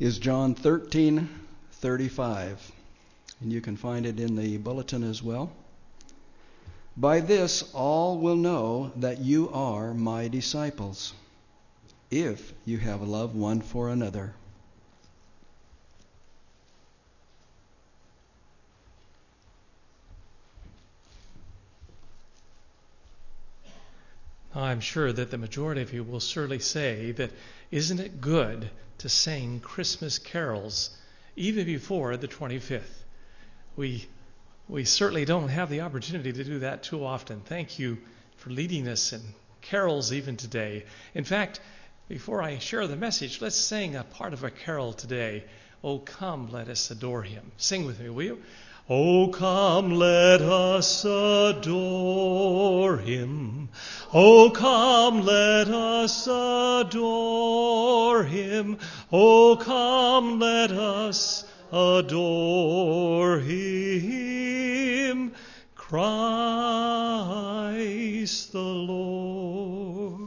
is John 13:35, and you can find it in the bulletin as well. By this all will know that you are my disciples, if you have love one for another. I'm sure that the majority of you will surely say that isn't it good to sing Christmas carols even before the 25th? We certainly don't have the opportunity to do that too often. Thank you for leading us in carols even today. In fact, before I share the message, let's sing a part of a carol today. Oh, come, let us adore him. Sing with me, will you? Oh, come, let us adore him. Oh, come, let us adore him. Oh, come, let us adore him. Christ the Lord.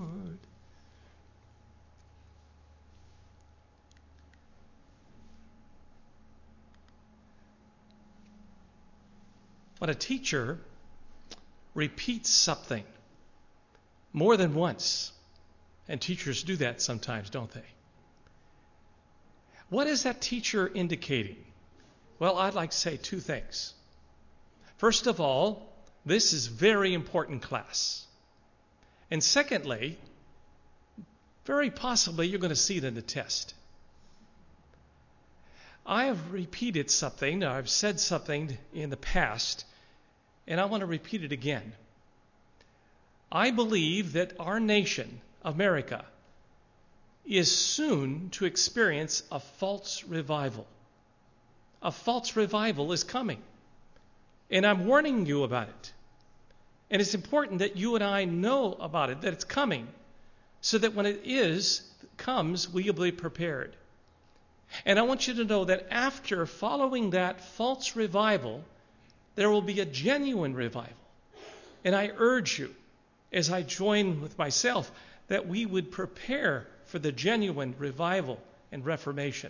When a teacher repeats something more than once, and teachers do that sometimes, don't they? What is that teacher indicating? Well, I'd like to say two things. First of all, this is very important class. And secondly, very possibly you're going to see it in the test. I have repeated something, I've said something in the past, and I want to repeat it again. I believe that our nation, America, is soon to experience a false revival. A false revival is coming. And I'm warning you about it. And it's important that you and I know about it, that it's coming, so that when it comes, we will be prepared. And I want you to know that after following that false revival, there will be a genuine revival. And I urge you, as I join with myself, that we would prepare for the genuine revival and reformation.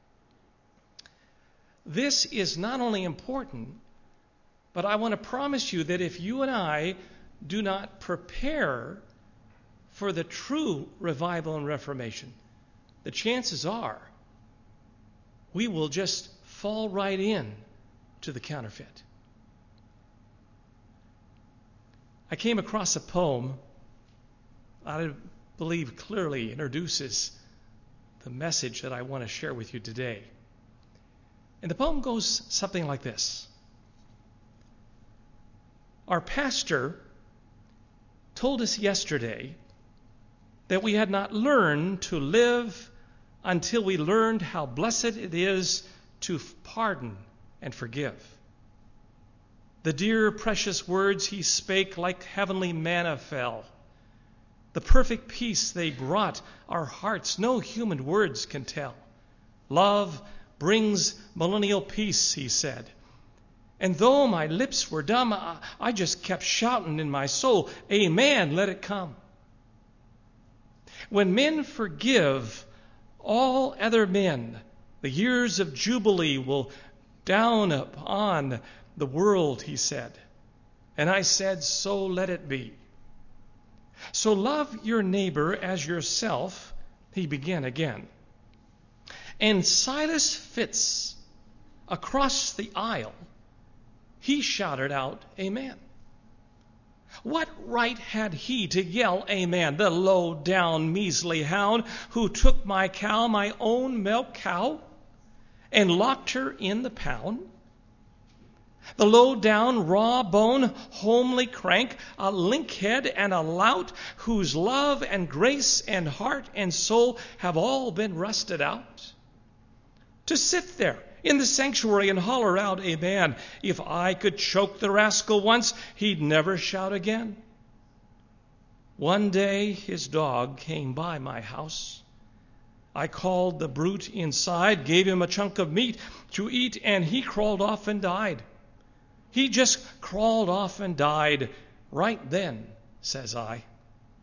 This is not only important, but I want to promise you that if you and I do not prepare for the true revival and reformation, the chances are we will just fall right in to the counterfeit. I came across a poem I believe clearly introduces the message that I want to share with you today. And the poem goes something like this. Our pastor told us yesterday that we had not learned to live until we learned how blessed it is to pardon and forgive. The dear, precious words he spake like heavenly manna fell. The perfect peace they brought our hearts no human words can tell. Love brings millennial peace, he said. And though my lips were dumb, I just kept shouting in my soul, Amen, let it come. When men forgive all other men, the years of jubilee will down upon the world, he said. And I said, so let it be. So love your neighbor as yourself, he began again. And Silas Fitz, across the aisle, he shouted out, Amen. What right had he to yell, Amen, the low-down, measly hound who took my cow, my own milk cow, and locked her in the pound? The low-down, raw-bone, homely crank, a linkhead and a lout, whose love and grace and heart and soul have all been rusted out? To sit there in the sanctuary and holler out, Amen. If I could choke the rascal once, he'd never shout again. One day his dog came by my house. I called the brute inside, gave him a chunk of meat to eat, and he crawled off and died. He just crawled off and died right then, says I.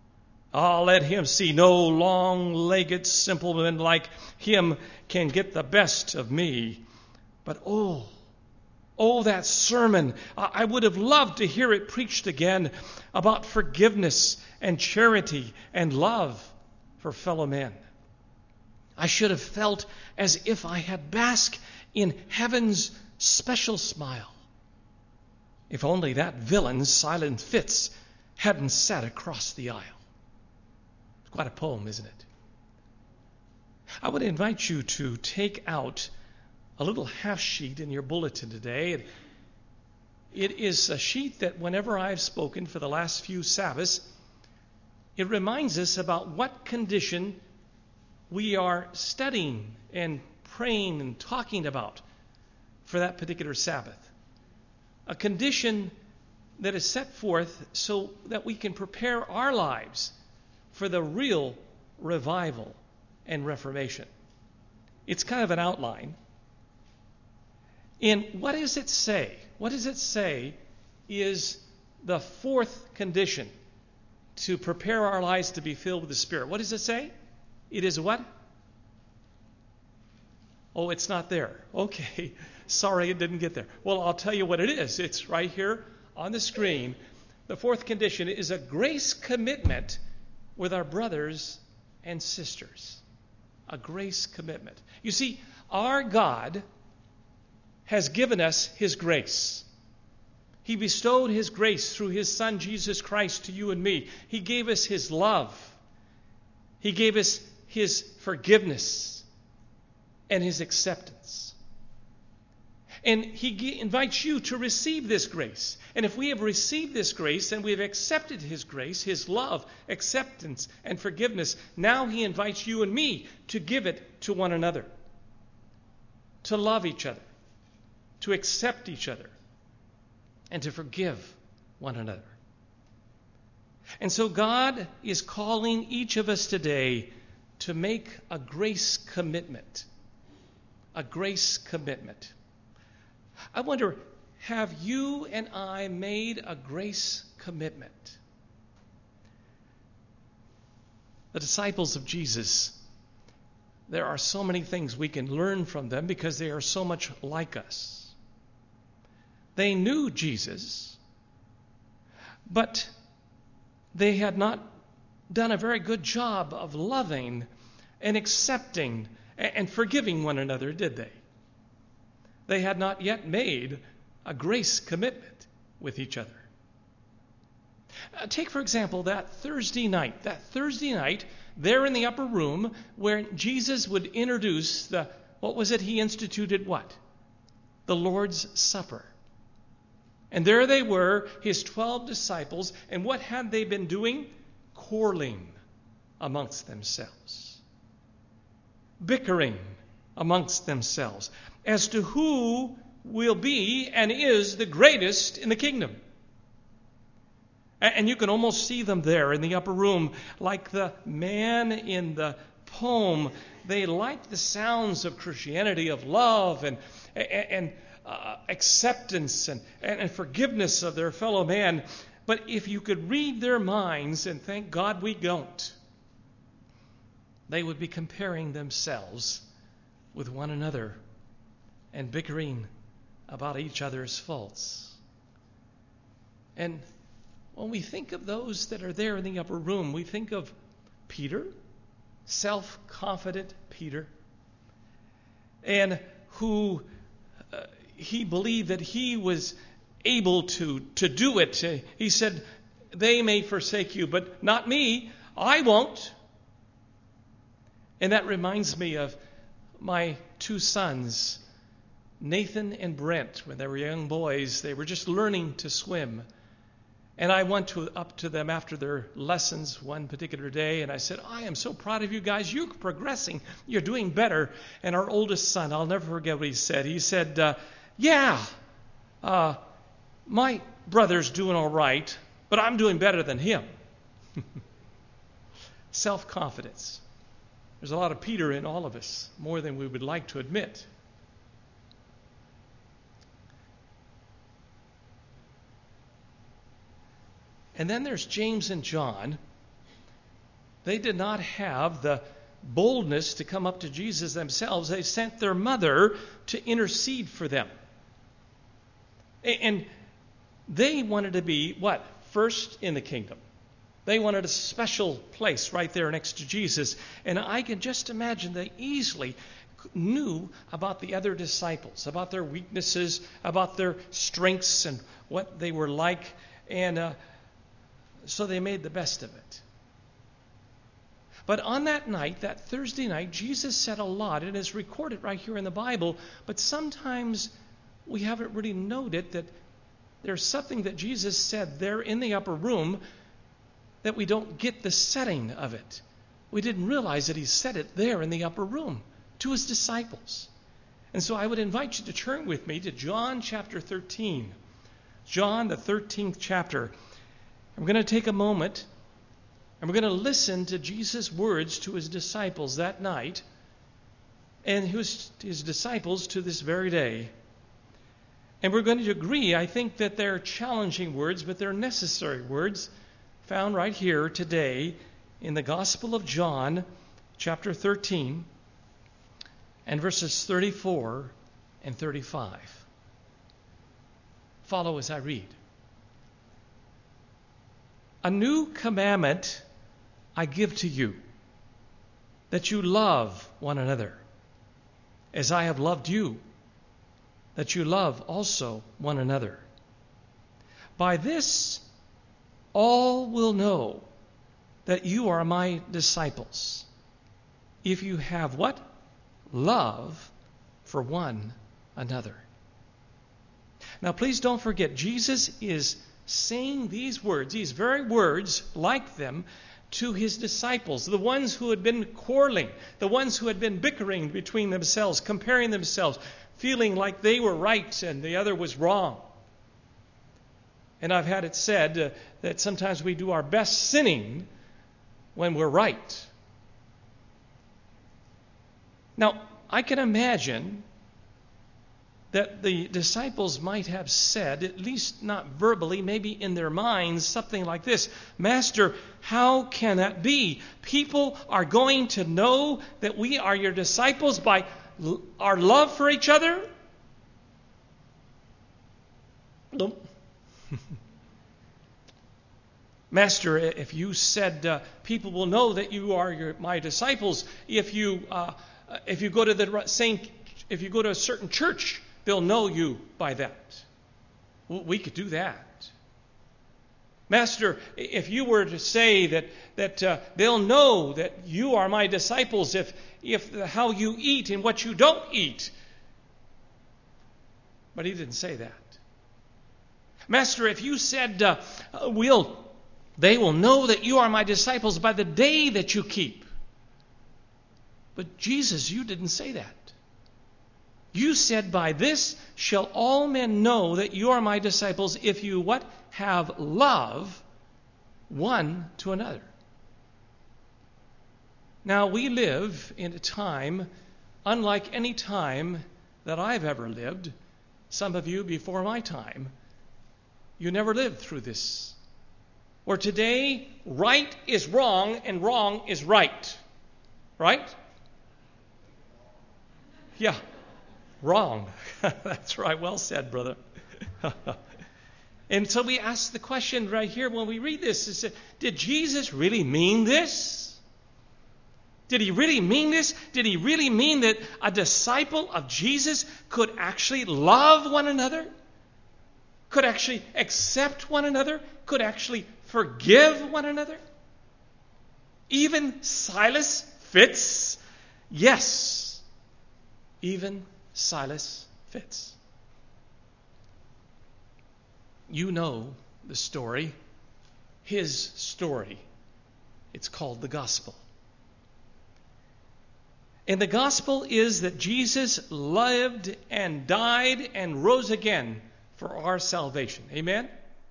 Let him see. No long-legged simpleton like him can get the best of me. But oh, that sermon. I would have loved to hear it preached again about forgiveness and charity and love for fellow men. I should have felt as if I had basked in heaven's special smile. If only that villain, Silent Fitz, hadn't sat across the aisle. It's quite a poem, isn't it? I would invite you to take out a little half sheet in your bulletin today. It is a sheet that whenever I've spoken for the last few Sabbaths, it reminds us about what condition we are studying and praying and talking about for that particular Sabbath. A condition that is set forth so that we can prepare our lives for the real revival and reformation. It's kind of an outline. And what does it say? What does it say is the fourth condition to prepare our lives to be filled with the Spirit? What does it say? It is what? Oh, it's not there. Okay. Sorry it didn't get there. Well, I'll tell you what it is. It's right here on the screen. The fourth condition is a grace commitment with our brothers and sisters. A grace commitment. You see, our God has given us His grace. He bestowed His grace through His Son, Jesus Christ, to you and me. He gave us His love. He gave us His forgiveness and His acceptance. And He invites you to receive this grace. And if we have received this grace and we have accepted His grace, His love, acceptance, and forgiveness, now He invites you and me to give it to one another, to love each other, to accept each other, and to forgive one another. And so God is calling each of us today to make a grace commitment. A grace commitment. I wonder, have you and I made a grace commitment? The disciples of Jesus, there are so many things we can learn from them because they are so much like us. They knew Jesus, but they had not done a very good job of loving and accepting and forgiving one another, did they? They had not yet made a grace commitment with each other. Take, for example, that Thursday night there in the upper room where Jesus would introduce he instituted what? The Lord's Supper. And there they were, His 12 disciples, and what had they been doing? Quarreling amongst themselves. Bickering amongst themselves as to who will be and is the greatest in the kingdom. And you can almost see them there in the upper room like the man in the poem. They like the sounds of Christianity, of love and acceptance and forgiveness of their fellow man. But if you could read their minds, and thank God we don't, they would be comparing themselves with one another and bickering about each other's faults. And when we think of those that are there in the upper room, we think of Peter, self-confident Peter, and who he believed that he was able to do it. He said, "They may forsake you, but not me. I won't." And that reminds me of my two sons, Nathan and Brent. When they were young boys, they were just learning to swim. And I went up to them after their lessons one particular day, and I said, "I am so proud of you guys. You're progressing. You're doing better." And our oldest son, I'll never forget what he said. He said, my brother's doing all right, but I'm doing better than him. Self-confidence. There's a lot of Peter in all of us, more than we would like to admit. And then there's James and John, They did not have the boldness to come up to Jesus themselves. They sent their mother to intercede for them. And they wanted to be, what? First in the kingdom. They wanted a special place right there next to Jesus. And I can just imagine they easily knew about the other disciples, about their weaknesses, about their strengths and what they were like. And so they made the best of it. But on that night, that Thursday night, Jesus said a lot. It is recorded right here in the Bible. But sometimes we haven't really noted that there's something that Jesus said there in the upper room that we don't get the setting of it. We didn't realize that he said it there in the upper room to his disciples. And so I would invite you to turn with me to John chapter 13. John, the 13th chapter. I'm going to take a moment and we're going to listen to Jesus' words to his disciples that night and his disciples to this very day. And we're going to agree, I think, that they're challenging words, but they're necessary words found right here today in the Gospel of John, chapter 13, and verses 34 and 35. Follow as I read. A new commandment I give to you, that you love one another, as I have loved you, that you love also one another. By this, all will know that you are my disciples, if you have what? Love for one another. Now, please don't forget, Jesus is saying these words, these very words, like them, to his disciples, the ones who had been quarreling, the ones who had been bickering between themselves, comparing themselves, feeling like they were right and the other was wrong. And I've had it said that sometimes we do our best sinning when we're right. Now, I can imagine that the disciples might have said, at least not verbally, maybe in their minds, something like this: Master, how can that be? People are going to know that we are your disciples by our love for each other? Nope. Master, if you said people will know that you are my disciples, if you go to a certain church, they'll know you by that. Well, we could do that. Master, if you were to say that they'll know that you are my disciples if how you eat and what you don't eat. But he didn't say that. Master, if you said they will know that you are my disciples by the day that you keep. But Jesus, you didn't say that. You said, by this shall all men know that you are my disciples, if you what? Have love one to another. Now, we live in a time unlike any time that I've ever lived. Some of you before my time, you never lived through this. Where today, right is wrong and wrong is right. Right? Yeah. Wrong. That's right. Well said, brother. And so we ask the question right here when we read this, did Jesus really mean this? Did he really mean this? Did he really mean that a disciple of Jesus could actually love one another? Could actually accept one another? Could actually forgive one another? Even Silas Fitz? Yes. Even Silas Fitz. You know the story. His story. It's called the gospel. And the gospel is that Jesus lived and died and rose again for our salvation. Amen?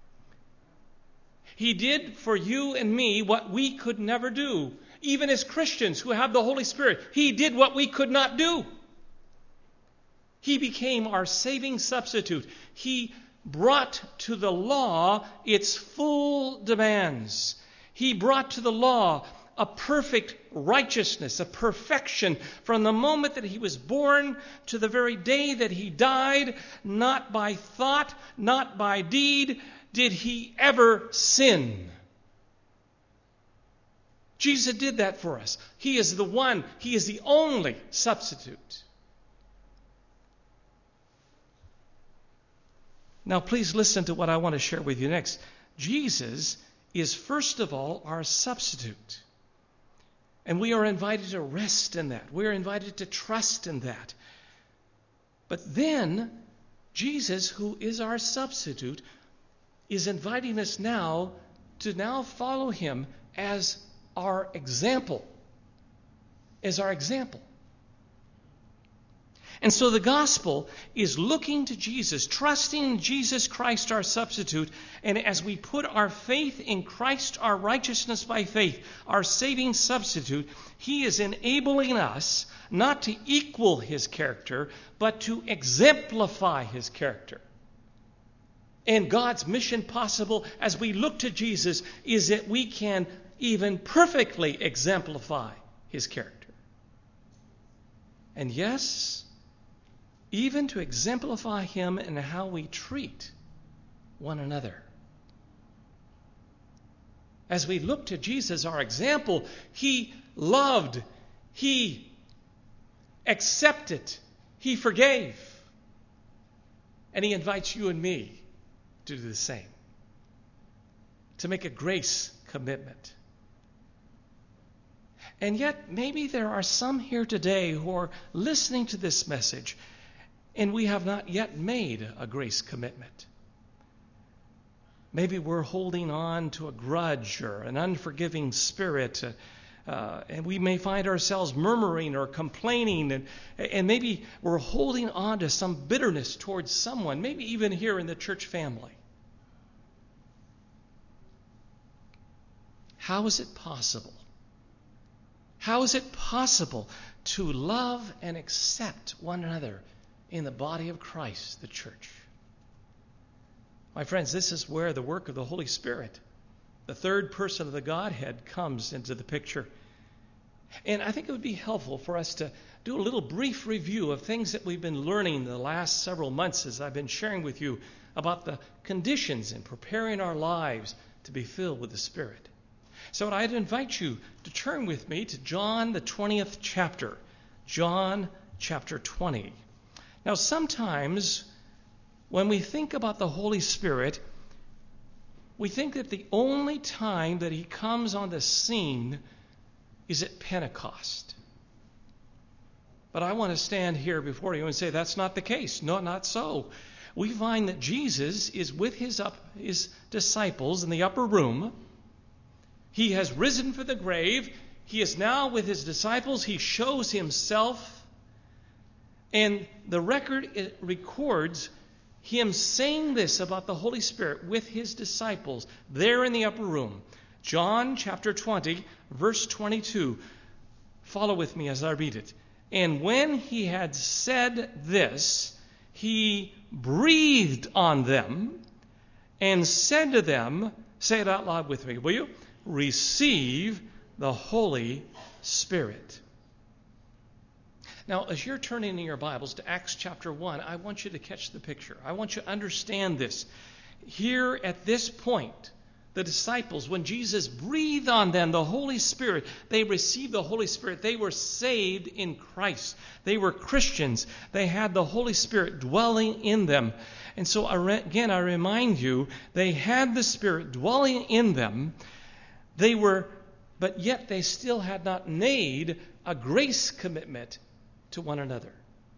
He did for you and me what we could never do. Even as Christians who have the Holy Spirit, he did what we could not do. He became our saving substitute. He brought to the law its full demands. He brought to the law a perfect righteousness, a perfection from the moment that he was born to the very day that he died. Not by thought, not by deed did he ever sin. Jesus did that for us. He is the one, he is the only substitute. Now please listen to what I want to share with you next. Jesus is first of all our substitute. And we are invited to rest in that. We are invited to trust in that. But then, Jesus, who is our substitute, is inviting us now to now follow him as our example. As our example. And so the gospel is looking to Jesus, trusting in Jesus Christ, our substitute. And as we put our faith in Christ, our righteousness by faith, our saving substitute, he is enabling us not to equal his character, but to exemplify his character. And God's mission possible as we look to Jesus is that we can even perfectly exemplify his character. And yes, even to exemplify him in how we treat one another. As we look to Jesus, our example, he loved, he accepted, he forgave. And he invites you and me to do the same. To make a grace commitment. And yet, maybe there are some here today who are listening to this message and we have not yet made a grace commitment. Maybe we're holding on to a grudge or an unforgiving spirit, and we may find ourselves murmuring or complaining, and maybe we're holding on to some bitterness towards someone, maybe even here in the church family. How is it possible? How is it possible to love and accept one another in the body of Christ, the church? My friends, this is where the work of the Holy Spirit, the third person of the Godhead, comes into the picture. And I think it would be helpful for us to do a little brief review of things that we've been learning the last several months as I've been sharing with you about the conditions in preparing our lives to be filled with the Spirit. So I'd invite you to turn with me to John, the 20th chapter. John chapter 20. Now, sometimes when we think about the Holy Spirit, we think that the only time that he comes on the scene is at Pentecost. But I want to stand here before you and say that's not the case. No, not so. We find that Jesus is with his disciples in the upper room. He has risen from the grave. He is now with his disciples. He shows himself. And the record records him saying this about the Holy Spirit with his disciples there in the upper room. John chapter 20, verse 22. Follow with me as I read it. And when he had said this, he breathed on them and said to them, say it out loud with me, will you? Receive the Holy Spirit. Now, as you're turning in your Bibles to Acts chapter 1, I want you to catch the picture. I want you to understand this. Here at this point, the disciples, when Jesus breathed on them the Holy Spirit, they received the Holy Spirit. They were saved in Christ. They were Christians. They had the Holy Spirit dwelling in them. And so, again, I remind you, they had the Spirit dwelling in them. But yet they still had not made a grace commitment to one another.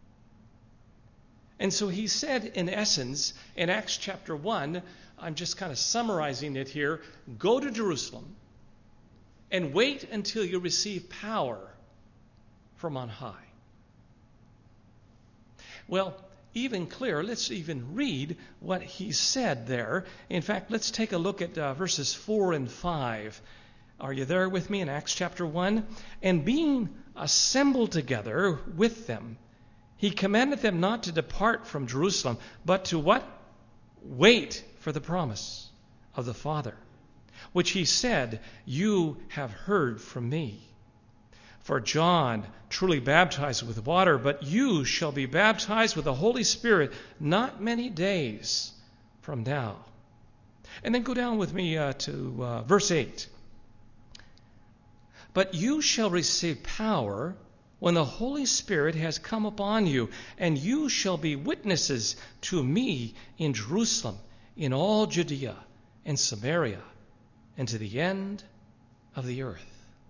And so he said, in essence, in Acts chapter 1, I'm just kind of summarizing it here, go to Jerusalem and wait until you receive power from on high. Well, even clearer, let's even read what he said there. In fact, let's take a look at verses 4 and 5. Are you there with me in Acts chapter 1? And being assembled together with them, he commanded them not to depart from Jerusalem, but to what? Wait for the promise of the Father, which he said, "You have heard from me. For John truly baptized with water, but you shall be baptized with the Holy Spirit not many days from now." And then go down with me to verse 8. "But you shall receive power when the Holy Spirit has come upon you, and you shall be witnesses to me in Jerusalem, in all Judea and Samaria, and to the end of the earth."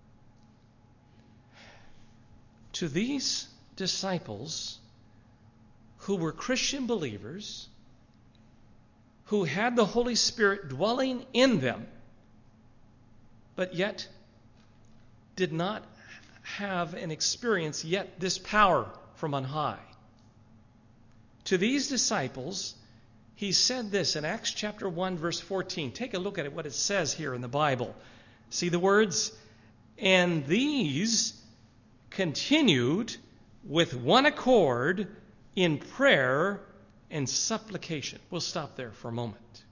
To these disciples who were Christian believers, who had the Holy Spirit dwelling in them, but yet did not have and experience yet this power from on high. To these disciples, he said this in Acts chapter 1, verse 14. Take a look at it, what it says here in the Bible. See the words? "And these continued with one accord in prayer and supplication." We'll stop there for a moment.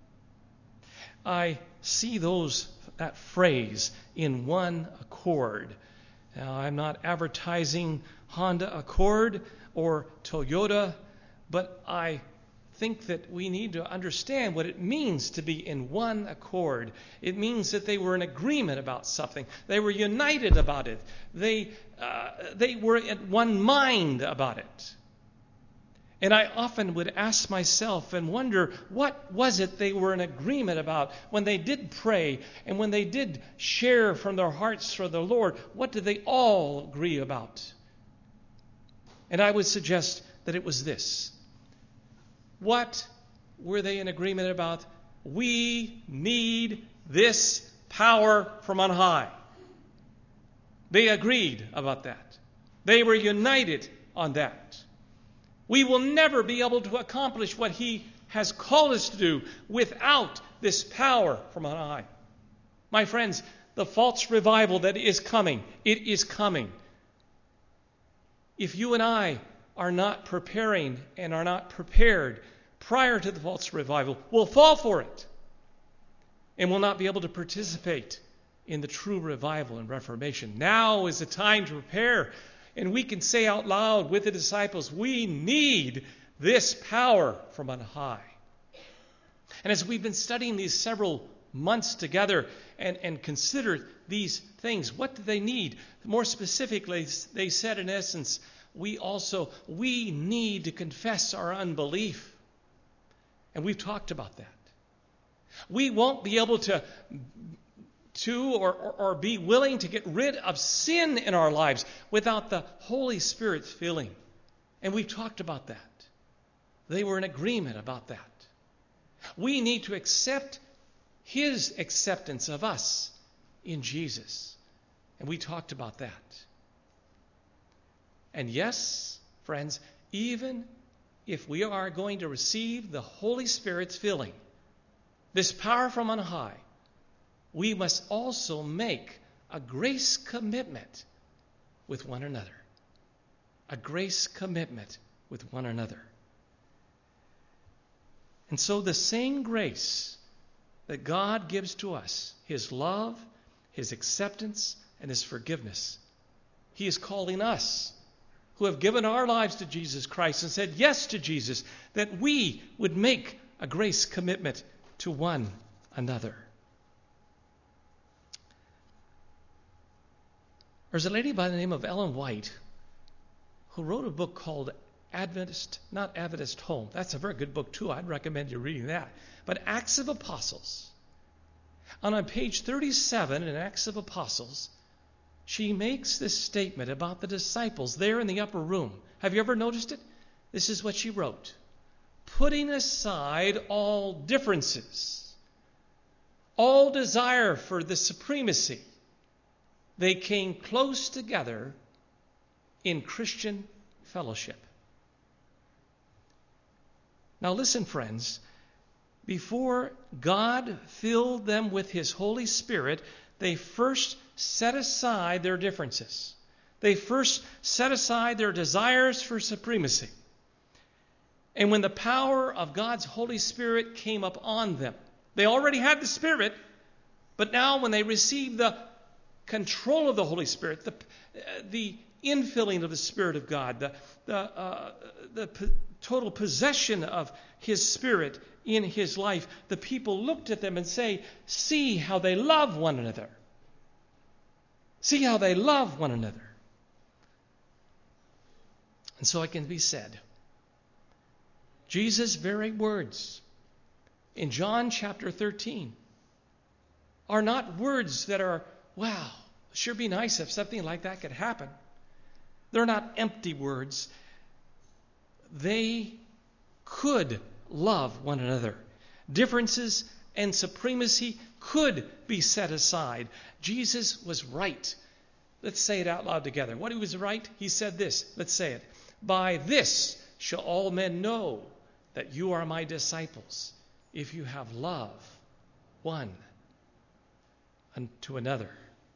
I see that phrase, "in one accord." Now, I'm not advertising Honda Accord or Toyota, but I think that we need to understand what it means to be in one accord. It means that they were in agreement about something. They were united about it. They were in one mind about it. And I often would ask myself and wonder, what was it they were in agreement about when they did pray and when they did share from their hearts for the Lord? What did they all agree about? And I would suggest that it was this. What were they in agreement about? We need this power from on high. They agreed about that. They were united on that. We will never be able to accomplish what he has called us to do without this power from on high. My friends, the false revival that is coming, it is coming. If you and I are not preparing and are not prepared prior to the false revival, we'll fall for it and will not be able to participate in the true revival and reformation. Now is the time to prepare. And we can say out loud with the disciples, we need this power from on high. And as we've been studying these several months together and considered these things, what do they need? More specifically, they said in essence, we need to confess our unbelief. And we've talked about that. We won't be able to be willing to get rid of sin in our lives without the Holy Spirit's filling. And we've talked about that. They were in agreement about that. We need to accept his acceptance of us in Jesus. And we talked about that. And yes, friends, even if we are going to receive the Holy Spirit's filling, this power from on high, we must also make a grace commitment with one another. A grace commitment with one another. And so the same grace that God gives to us, his love, his acceptance, and his forgiveness, he is calling us who have given our lives to Jesus Christ and said yes to Jesus, that we would make a grace commitment to one another. There's a lady by the name of Ellen White who wrote a book called Not Adventist Home. That's a very good book too. I'd recommend you reading that. But Acts of Apostles. And on page 37 in Acts of Apostles, she makes this statement about the disciples there in the upper room. Have you ever noticed it? This is what she wrote. Putting aside all differences, all desire for the supremacy, they came close together in Christian fellowship. Now listen, friends. Before God filled them with his Holy Spirit, they first set aside their differences. They first set aside their desires for supremacy. And when the power of God's Holy Spirit came up on them, they already had the Spirit, But now when they receive the control of the Holy Spirit, the infilling of the Spirit of God, the total possession of His Spirit in His life, the people looked at them and say, see how they love one another. See how they love one another. And so it can be said, Jesus' very words in John chapter 13 are not words that are, wow, it sure be nice if something like that could happen. They're not empty words. They could love one another. Differences and supremacy could be set aside. Jesus was right. Let's say it out loud together. What he was right? He said this. Let's say it. By this shall all men know that you are my disciples, if you have love one unto another.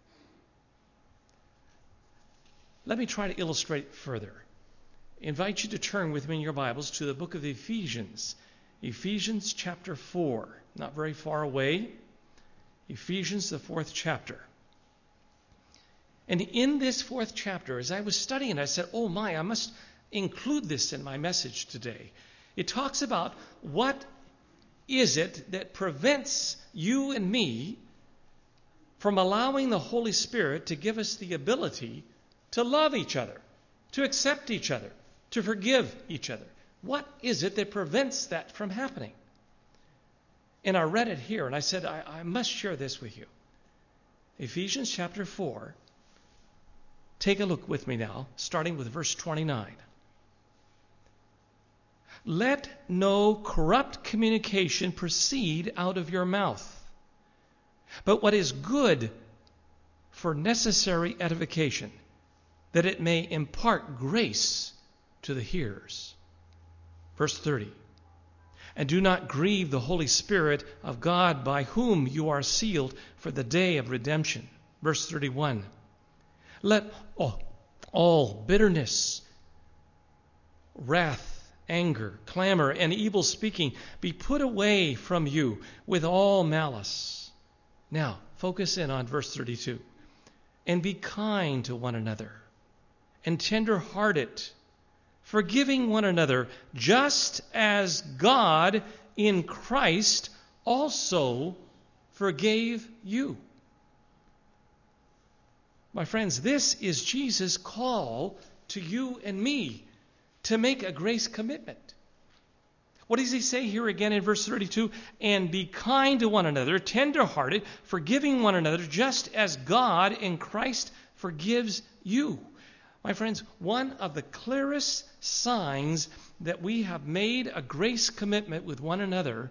Let me try to illustrate further. I invite you to turn with me in your Bibles to the book of Ephesians. Ephesians chapter 4. Not very far away. Ephesians, the 4th chapter. And in this 4th chapter, as I was studying, I said, oh my, I must include this in my message today. It talks about what is it that prevents you and me from allowing the Holy Spirit to give us the ability to love each other, to accept each other, to forgive each other. What is it that prevents that from happening? And I read it here, and I said, I must share this with you. Ephesians chapter 4. Take a look with me now, starting with verse 29. Let no corrupt communication proceed out of your mouth, but what is good for necessary edification, that it may impart grace to the hearers. Verse 30. And do not grieve the Holy Spirit of God, by whom you are sealed for the day of redemption. Verse 31. Let all bitterness, wrath, anger, clamor, and evil speaking be put away from you with all malice. Now, focus in on verse 32. And be kind to one another, and tender-hearted, forgiving one another, just as God in Christ also forgave you. My friends, this is Jesus' call to you and me to make a grace commitment. What does he say here again in verse 32? And be kind to one another, tender-hearted, forgiving one another, just as God in Christ forgives you. My friends, one of the clearest signs that we have made a grace commitment with one another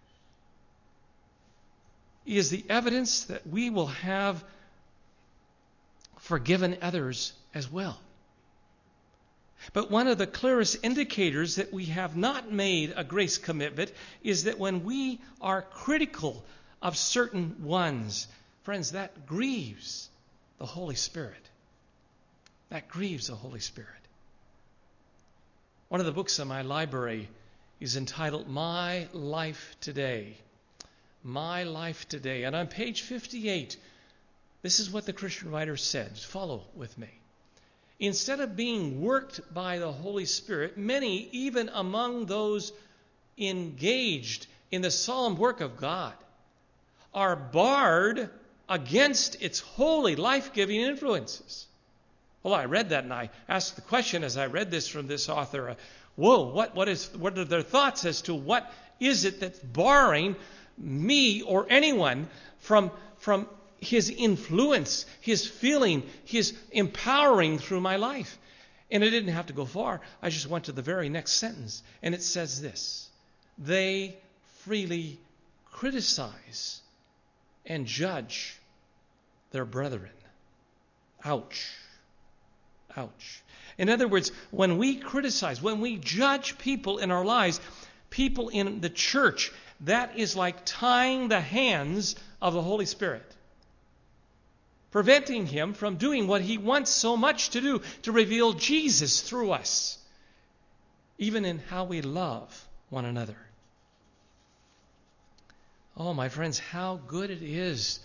is the evidence that we will have forgiven others as well. But one of the clearest indicators that we have not made a grace commitment is that when we are critical of certain ones, friends, that grieves the Holy Spirit. That grieves the Holy Spirit. One of the books in my library is entitled My Life Today. My Life Today. And on page 58, this is what the Christian writer said. Follow with me. Instead of being worked by the Holy Spirit, many, even among those engaged in the solemn work of God, are barred against its holy, life-giving influences. Well, I read that and I asked the question as I read this from this author, what are their thoughts as to what is it that's barring me or anyone from his influence, his feeling, his empowering through my life? And I didn't have to go far. I just went to the very next sentence. And it says this: they freely criticize and judge their brethren. Ouch. Ouch. In other words, when we criticize, when we judge people in our lives, people in the church, that is like tying the hands of the Holy Spirit, preventing him from doing what he wants so much to do, to reveal Jesus through us, even in how we love one another. Oh, my friends, how good it is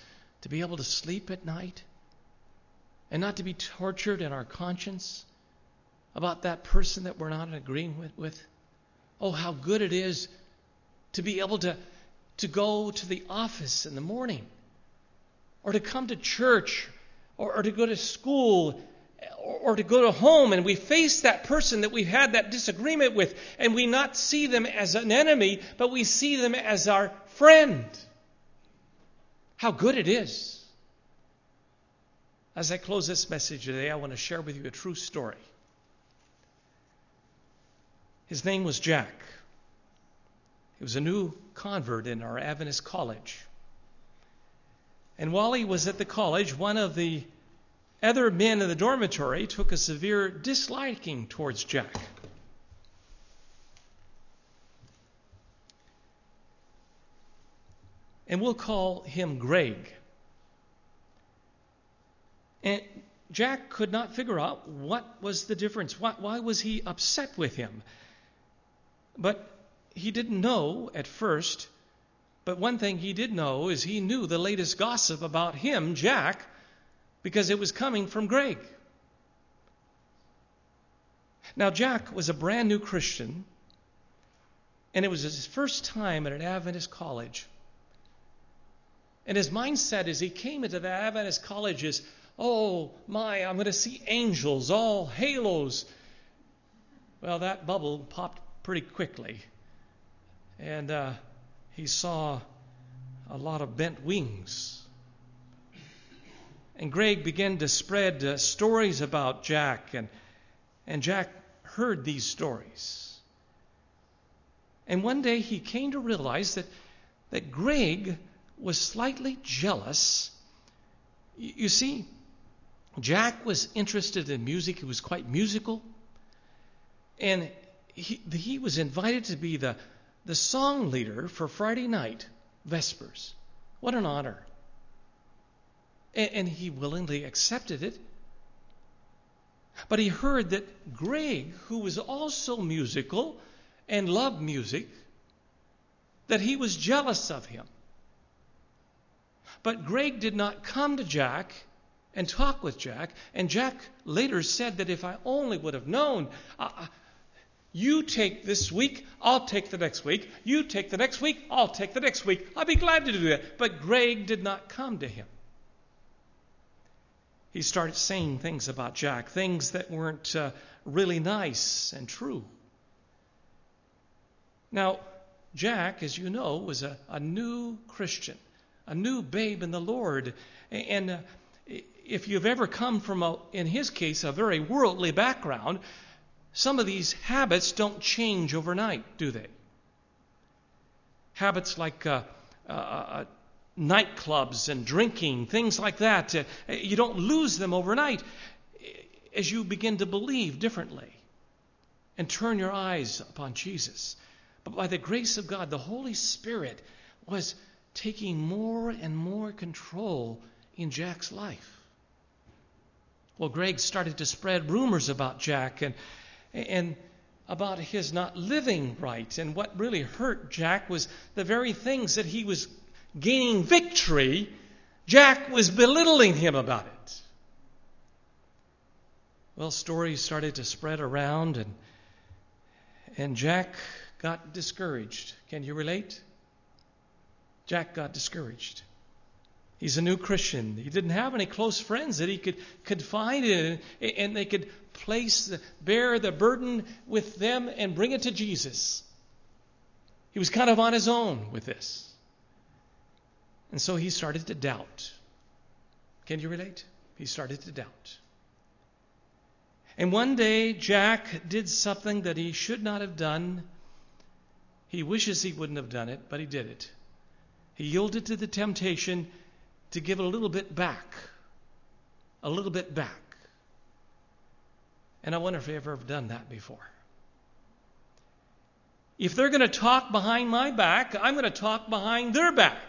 to be able to sleep at night and not to be tortured in our conscience about that person that we're not in agreement with. Oh, how good it is to be able to go to the office in the morning, or to come to church, or to go to school, or to go to home, and we face that person that we've had that disagreement with, and we not see them as an enemy, but we see them as our friend. How good it is. As I close this message today, I want to share with you a true story. His name was Jack. He was a new convert in our Adventist college. And while he was at the college, one of the other men in the dormitory took a severe disliking towards Jack. And we'll call him Greg. And Jack could not figure out what was the difference. Why was he upset with him? But he didn't know at first. But one thing he did know is he knew the latest gossip about him, Jack, because it was coming from Greg. Now, Jack was a brand new Christian, and it was his first time at an Adventist college. And his mindset as he came into the Adventist college is, oh my, I'm going to see angels, all halos. Well, that bubble popped pretty quickly. And he saw a lot of bent wings. And Greg began to spread stories about Jack, and Jack heard these stories. And one day he came to realize that Greg was slightly jealous. You see, Jack was interested in music. He was quite musical. And he was invited to be the song leader for Friday night Vespers. What an honor. And he willingly accepted it. But he heard that Greg, who was also musical and loved music, that he was jealous of him. But Greg did not come to Jack and talk with Jack. And Jack later said that if I only would have known, you take this week, I'll take the next week. You take the next week, I'll take the next week. I'll be glad to do that. But Greg did not come to him. He started saying things about Jack, things that weren't really nice and true. Now, Jack, as you know, was a new Christian, a new babe in the Lord. And if you've ever come from, in his case, a very worldly background, some of these habits don't change overnight, do they? Habits like nightclubs and drinking, things like that. You don't lose them overnight as you begin to believe differently and turn your eyes upon Jesus. But by the grace of God, the Holy Spirit was taking more and more control in Jack's life. Well, Greg started to spread rumors about Jack and about his not living right. And what really hurt Jack was the very things that he was gaining victory, Jack was belittling him about it. Well, stories started to spread around, and Jack got discouraged. Can you relate? Jack got discouraged. He's a new Christian. He didn't have any close friends that he could find, and they could bear the burden with them and bring it to Jesus. He was kind of on his own with this. And so he started to doubt. Can you relate? He started to doubt. And one day, Jack did something that he should not have done. He wishes he wouldn't have done it, but he did it. He yielded to the temptation to give a little bit back. A little bit back. And I wonder if you've ever done that before. If they're going to talk behind my back, I'm going to talk behind their back.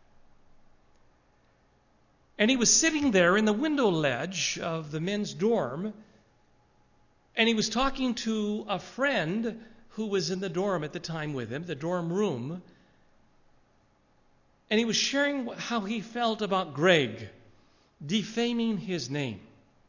And he was sitting there in the window ledge of the men's dorm, and he was talking to a friend who was in the dorm at the time with him, the dorm room. And he was sharing how he felt about Greg defaming his name.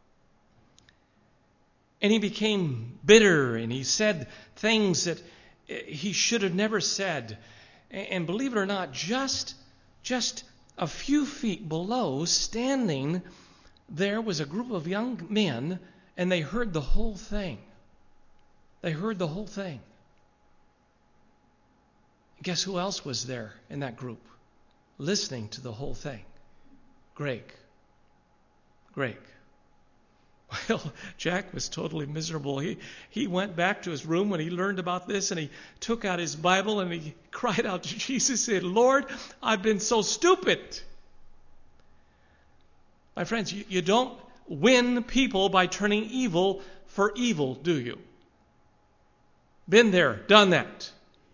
And he became bitter, and he said things that he should have never said. And believe it or not, just a few feet below, standing there was a group of young men, and they heard the whole thing. They heard the whole thing. Guess who else was there in that group, listening to the whole thing? Greg. Well, Jack was totally miserable. He went back to his room when he learned about this, and he took out his Bible and he cried out to Jesus and said, "Lord, I've been so stupid." My friends, you don't win people by turning evil for evil, do you? Been there, done that.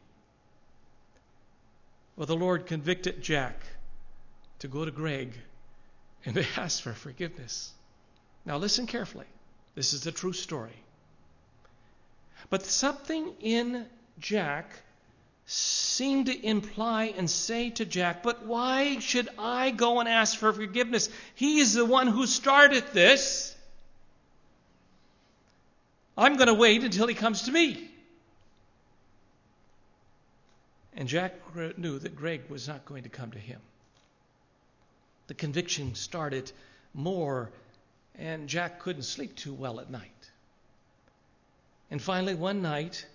Well, the Lord convicted Jack to go to Greg and to ask for forgiveness. Now listen carefully. This is the true story. But something in Jack seemed to imply and say to Jack, "But why should I go and ask for forgiveness? He is the one who started this. I'm going to wait until he comes to me." And Jack knew that Greg was not going to come to him. The conviction started more, and Jack couldn't sleep too well at night. And finally, one night,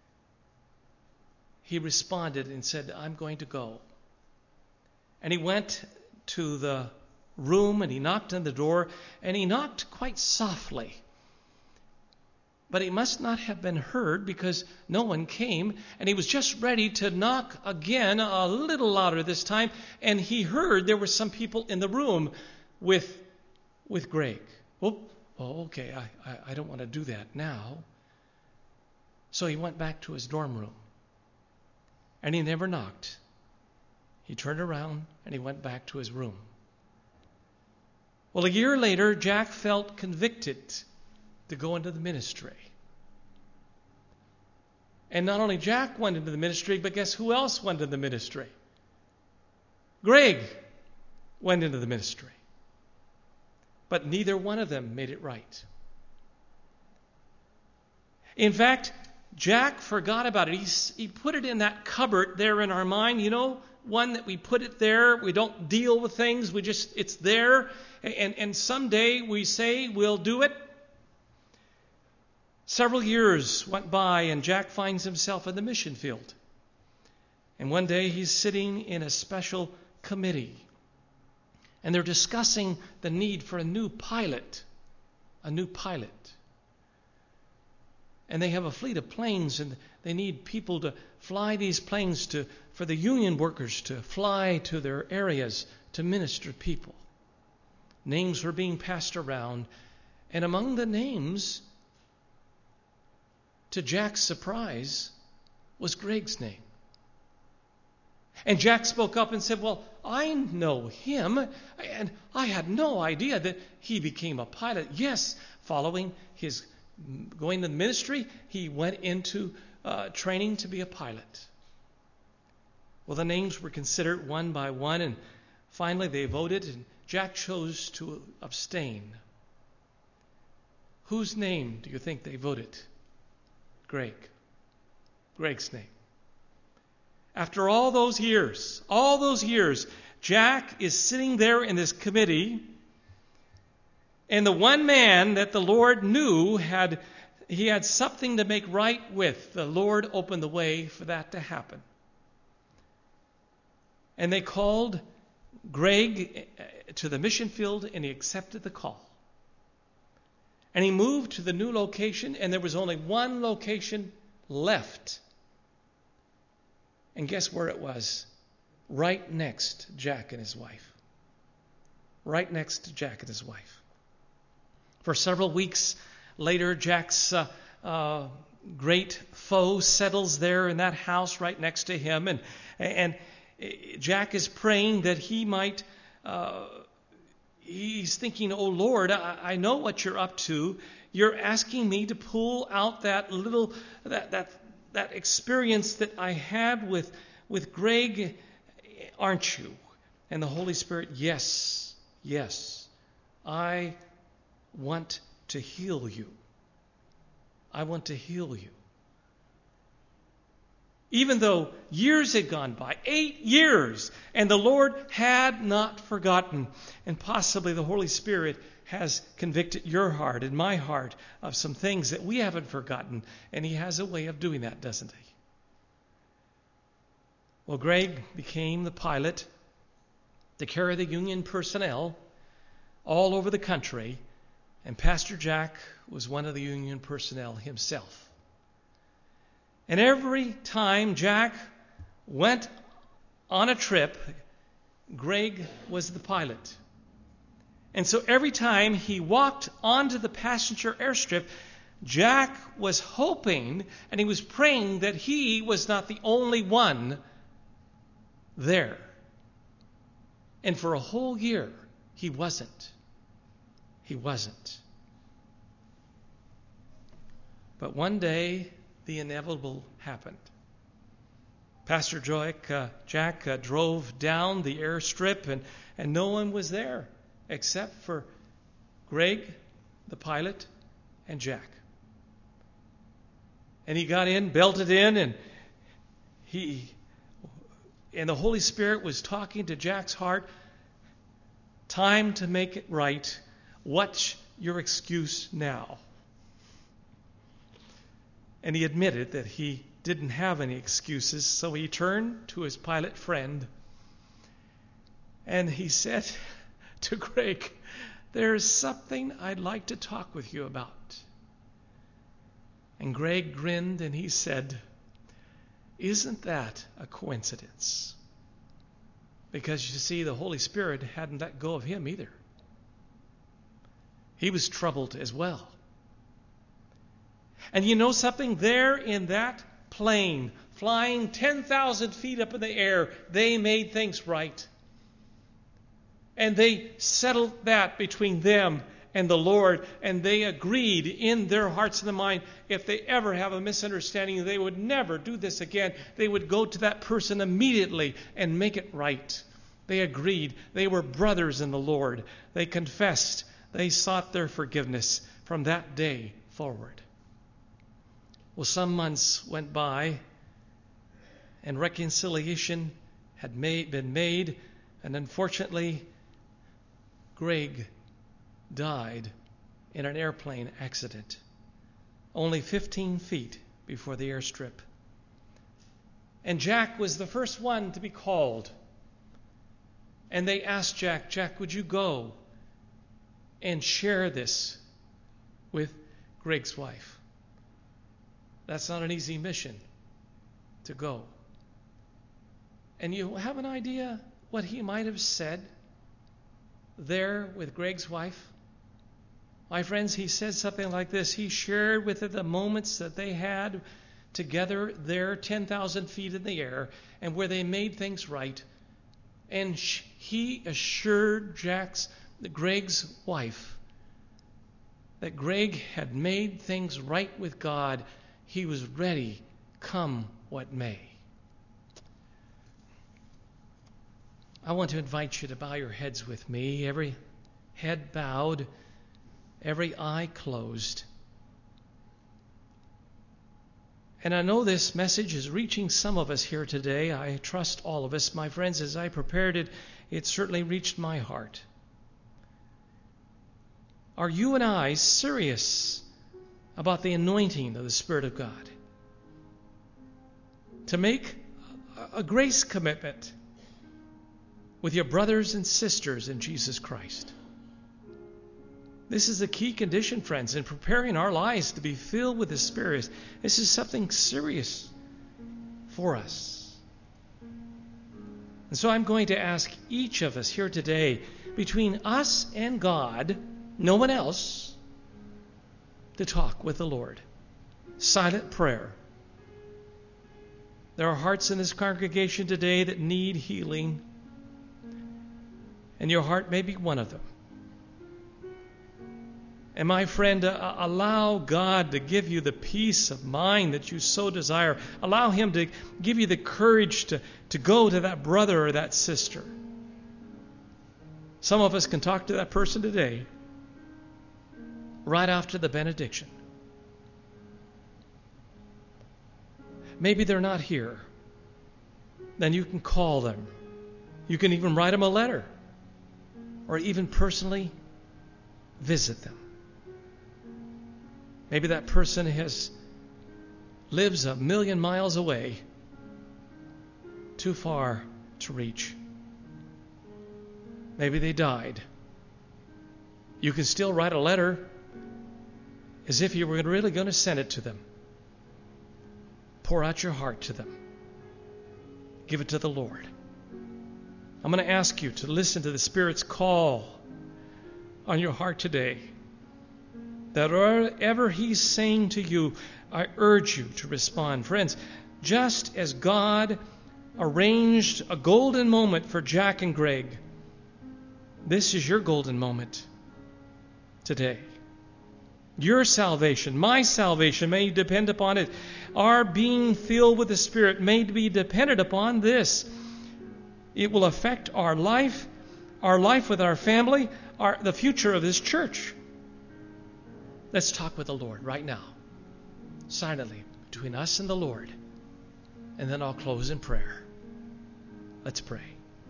he responded and said, "I'm going to go." And he went to the room and he knocked on the door, and he knocked quite softly. But he must not have been heard because no one came, and he was just ready to knock again, a little louder this time, and he heard there were some people in the room with Greg. Oh, okay, I don't want to do that now. So he went back to his dorm room, and he never knocked. He turned around and he went back to his room. Well, a year later, Jack felt convicted to go into the ministry. And not only Jack went into the ministry, but guess who else went into the ministry? Greg went into the ministry. But neither one of them made it right. In fact, Jack forgot about it. He put it in that cupboard there in our mind, one that we put it there. We don't deal with things. It's there. And someday we say we'll do it. Several years went by, and Jack finds himself in the mission field. And one day he's sitting in a special committee, and they're discussing the need for a new pilot. And they have a fleet of planes, and they need people to fly these planes for the union workers to fly to their areas to minister to people. Names were being passed around, and among the names, to Jack's surprise, was Greg's name. And Jack spoke up and said, "Well, I know him, and I had no idea that he became a pilot." Yes, following his going to the ministry, he went into training to be a pilot. Well, the names were considered one by one, and finally they voted, and Jack chose to abstain. Whose name do you think they voted? Greg's name. After all those years, Jack is sitting there in this committee, and the one man that the Lord knew had something to make right with. The Lord opened the way for that to happen. And they called Greg to the mission field, and he accepted the call. And he moved to the new location, and there was only one location left. And guess where it was? Right next to Jack and his wife. For several weeks later, Jack's great foe settles there in that house right next to him. And Jack is praying that he might... He's thinking, "Oh Lord, I know what you're up to. You're asking me to pull out that experience that I had with Greg, aren't you? And the Holy Spirit, yes, I want to heal you. I want to heal you. Even though years had gone by, 8 years, and the Lord had not forgotten, and possibly the Holy Spirit has convicted your heart and my heart of some things that we haven't forgotten, and He has a way of doing that, doesn't He? Well, Greg became the pilot to carry the Union personnel all over the country, and Pastor Jack was one of the Union personnel himself. And every time Jack went on a trip, Greg was the pilot. And so every time he walked onto the passenger airstrip, Jack was hoping and he was praying that he was not the only one there. And for a whole year, he wasn't. He wasn't. But one day, the inevitable happened. Pastor Jack drove down the airstrip, and no one was there except for Greg, the pilot, and Jack. And he got in, belted in, and the Holy Spirit was talking to Jack's heart. Time to make it right. What's your excuse now? And he admitted that he didn't have any excuses, so he turned to his pilot friend and he said to Greg, "There's something I'd like to talk with you about." And Greg grinned and he said, "Isn't that a coincidence?" Because you see, the Holy Spirit hadn't let go of him either. He was troubled as well. And you know something? There in that plane, flying 10,000 feet up in the air, they made things right. And they settled that between them and the Lord, and they agreed in their hearts and their mind, if they ever have a misunderstanding, they would never do this again. They would go to that person immediately and make it right. They agreed. They were brothers in the Lord. They confessed. They sought their forgiveness from that day forward. Well, some months went by, and reconciliation had been made, and unfortunately, Greg died in an airplane accident, only 15 feet before the airstrip. And Jack was the first one to be called. And they asked Jack, would you go and share this with Greg's wife? That's not an easy mission to go. And you have an idea what he might have said there with Greg's wife? My friends, he said something like this. He shared with her the moments that they had together there 10,000 feet in the air and where they made things right. And he assured Greg's wife that Greg had made things right with God. He was ready, come what may. I want to invite you to bow your heads with me, every head bowed, every eye closed. And I know this message is reaching some of us here today. I trust all of us. My friends, as I prepared it, it certainly reached my heart. Are you and I serious about the anointing of the Spirit of God? To make a grace commitment with your brothers and sisters in Jesus Christ. This is a key condition, friends, in preparing our lives to be filled with the Spirit. This is something serious for us. And so I'm going to ask each of us here today, between us and God, no one else, to talk with the Lord. Silent prayer. There are hearts in this congregation today that need healing, and your heart may be one of them. And my friend, allow God to give you the peace of mind that you so desire. Allow Him to give you the courage to go to that brother or that sister. Some of us can talk to that person today, right after the benediction. Maybe they're not here. Then you can call them. You can even write them a letter, or even personally visit them. Maybe that person lives 1,000,000 miles away, too far to reach. Maybe they died. You can still write a letter as if you were really going to send it to them. Pour out your heart to them. Give it to the Lord. I'm going to ask you to listen to the Spirit's call on your heart today. That whatever He's saying to you, I urge you to respond. Friends, just as God arranged a golden moment for Jack and Greg, this is your golden moment today. Your salvation, my salvation, may depend upon it. Our being filled with the Spirit may be dependent upon this. It will affect our life with our family, the future of this church. Let's talk with the Lord right now, silently, between us and the Lord. And then I'll close in prayer. Let's pray.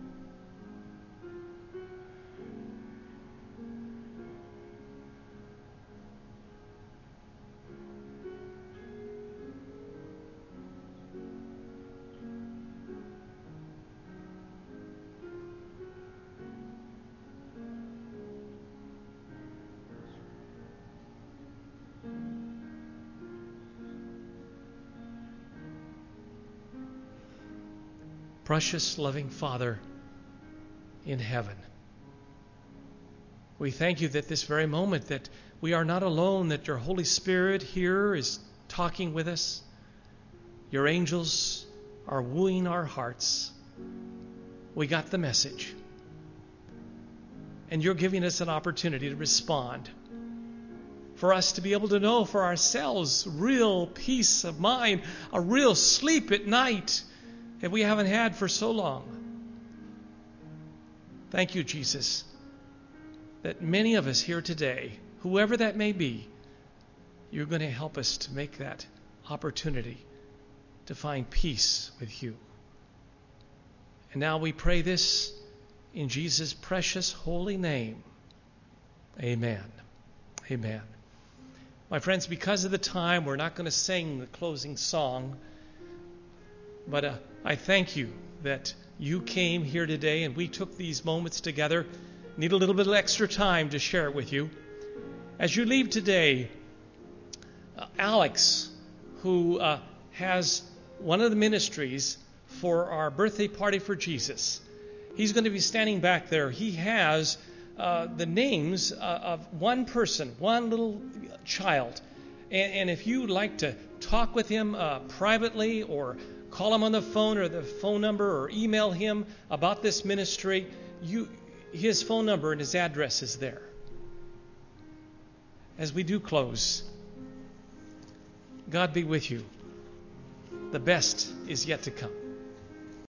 Precious, loving Father in heaven, we thank you that this very moment that we are not alone, that your Holy Spirit here is talking with us. Your angels are wooing our hearts. We got the message. And you're giving us an opportunity to respond. For us to be able to know for ourselves real peace of mind, a real sleep at night that we haven't had for so long. Thank you, Jesus, that many of us here today, whoever that may be, you're going to help us to make that opportunity to find peace with you. And now we pray this in Jesus' precious holy name. Amen. Amen. My friends, because of the time, we're not going to sing the closing song. But I thank you that you came here today and we took these moments together. Need a little bit of extra time to share it with you. As you leave today, Alex, who has one of the ministries for our birthday party for Jesus, he's going to be standing back there. He has the names of one person, one little child. And if you'd like to talk with him privately, or call him on the phone or the phone number, or email him about this ministry, his phone number and his address is there. As we do close, God be with you. The best is yet to come.